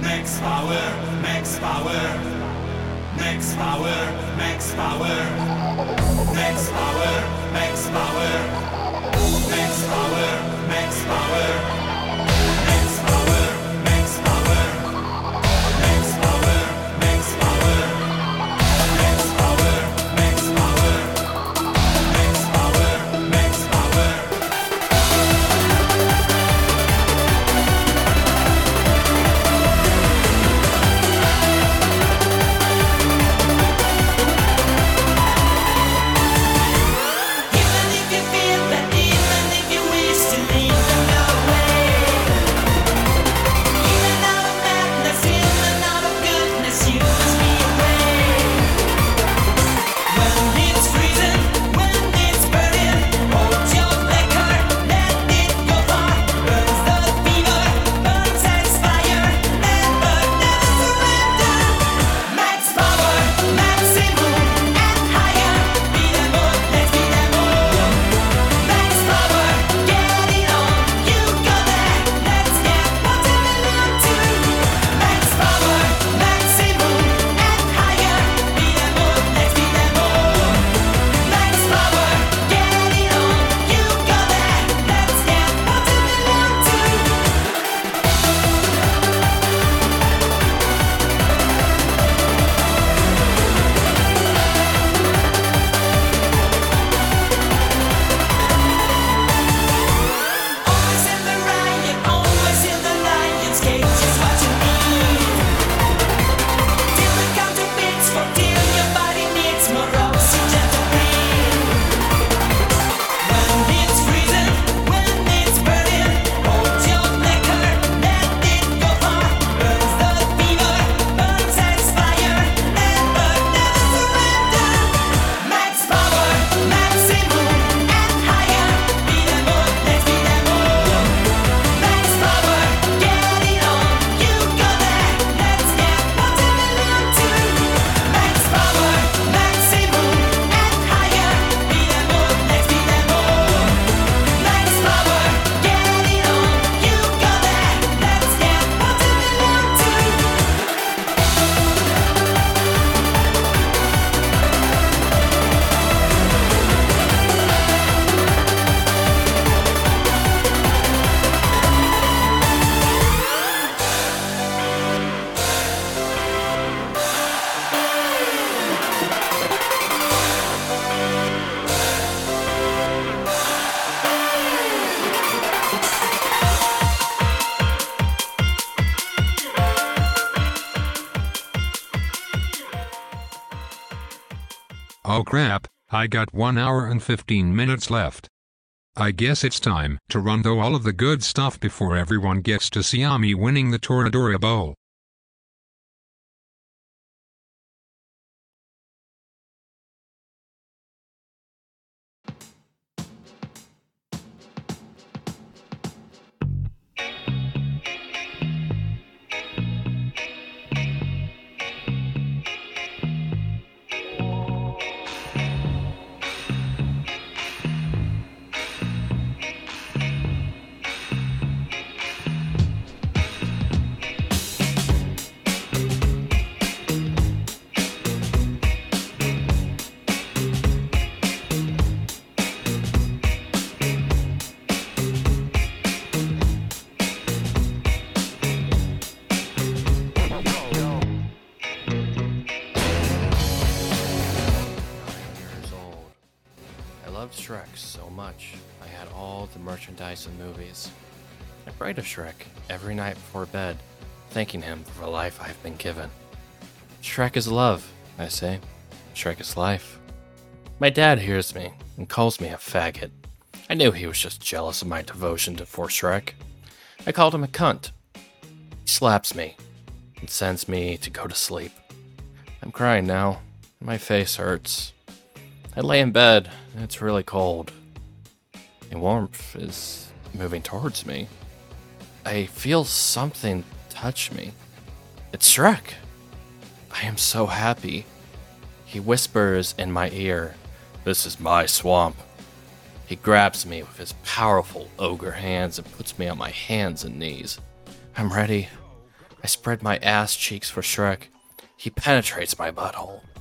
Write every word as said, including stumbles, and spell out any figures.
Max Power, Max Power, Max Power, Max Power, Max Power, Max Power, Max Power, Max Power, Max Power, Max Power, Max Power, Max Power, Max Power, Max Power, Max Power, Max Power. Even if you feel that, even if you wish to leave them your way, even out of madness, even out of goodness, you must be away. When it's freezing, when it's burning, hold your black heart, let it go far. Burns the fever, burns as fire, never, never surrender. Max power, maximum and higher. Be them all, let's be them all. Max power, get it on, you got that. Let's get what we belong to. Max power, maximum and higher. Be them all, let's be them all. Max power, get it on, you got that. Let's get what we belong to. Always in the riot, always in the lion's cage is what you need. Till the counter beats for till your body needs more oxygen to breathe. When it's freezing, when it's burning, hold your black heart, let it go far. Burns the fever, burns as fire, never, never surrender. Max power, maximum and higher. Be them all, let's be them all. Max power, get it on, you got that. Let's get what we belong to. Max power, maximum and higher. Be them all, let's be them all. Max power, get it on, you got that. Let's get what we belong to. Oh crap, I got one hour and fifteen minutes left. I guess it's time to run through all of the good stuff before everyone gets to see me winning the Toradora Bowl. Years old. I loved Shrek so much. I had all the merchandise and movies. I pray to Shrek every night before bed, thanking him for the life I've been given. Shrek is love, I say. Shrek is life. My dad hears me and calls me a faggot. I knew he was just jealous of my devotion to for Shrek. I called him a cunt. He slaps me and sends me to go to sleep. I'm crying now. My face hurts. I lay in bed, and it's really cold. A warmth is moving towards me. I feel something touch me. It's Shrek. I am so happy. He whispers in my ear, "This is my swamp." He grabs me with his powerful ogre hands and puts me on my hands and knees. I'm ready. I spread my ass cheeks for Shrek. He penetrates my butthole.